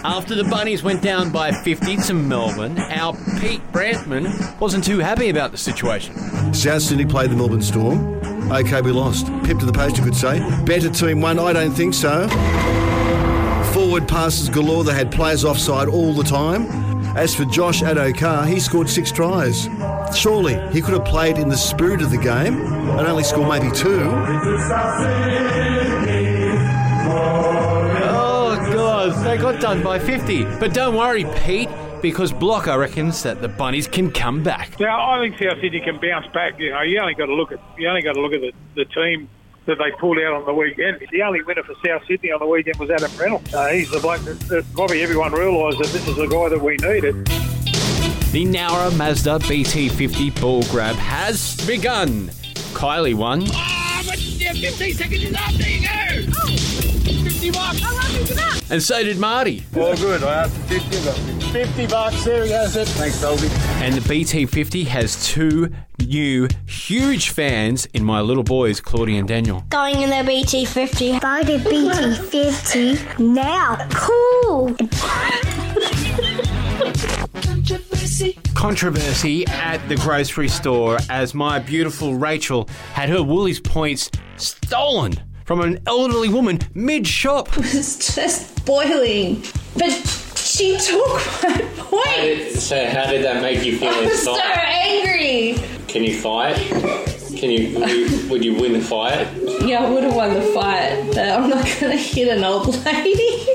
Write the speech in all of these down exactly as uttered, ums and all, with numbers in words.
After the Bunnies went down by fifty to Melbourne, our Pete Brantman wasn't too happy about the situation. South Sydney played the Melbourne Storm. OK, we lost. Pip to the post, you could say. Better team won? I don't think so. Forward passes galore. They had players offside all the time. As for Josh Adokar, he scored six tries. Surely he could have played in the spirit of the game and only scored maybe two. Oh, God, they got done by fifty. But don't worry, Pete, because Blocker reckons that the Bunnies can come back. Yeah, I think South Sydney can bounce back. You know, you only got to look at you only got to look at the, the team that they pulled out on the weekend. The only winner for South Sydney on the weekend was Adam Reynolds. Uh, he's the bloke that, that probably everyone realised that this is the guy that we needed. The Nowra Mazda B T fifty ball grab has begun. Kylie won. Oh, but yeah, fifteen seconds is up. There you go. Oh, fifty bucks. How much is that? And so did Marty. All good. I asked for fifty, but fifty bucks. There we go. That's it. Thanks, Dolby. And the B T fifty has two new huge fans in my little boys, Claudia and Daniel. Going in the B T fifty. Buy the B T fifty now. Cool. Controversy. Controversy at the grocery store as my beautiful Rachel had her Woolies points stolen from an elderly woman mid-shop. It's just boiling. But she took my points. So how did that make you feel I was inside? so angry. Can you fight? Can you would, you would you win the fight? Yeah, I would have won the fight, but I'm not going to hit an old lady.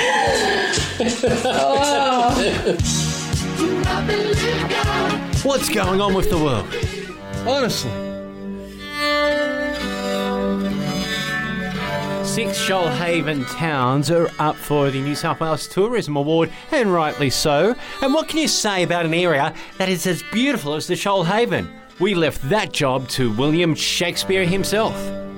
Oh. What's going on with the world? Honestly. Six Shoalhaven towns are up for the New South Wales Tourism Award, and rightly so. And what can you say about an area that is as beautiful as the Shoalhaven? We left that job to William Shakespeare himself.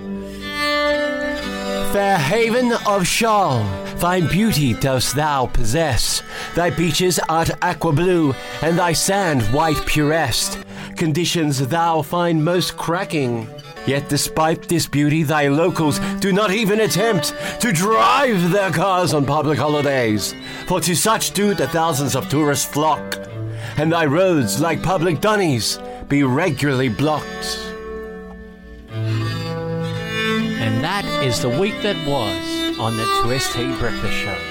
Fair haven of Shoal, fine beauty dost thou possess. Thy beaches art aqua blue, and thy sand white purest. Conditions thou find most cracking. Yet despite this beauty, thy locals do not even attempt to drive their cars on public holidays. For to such do the thousands of tourists flock, and thy roads, like public dunnies, be regularly blocked. And that is the week that was on the two S T Breakfast Show.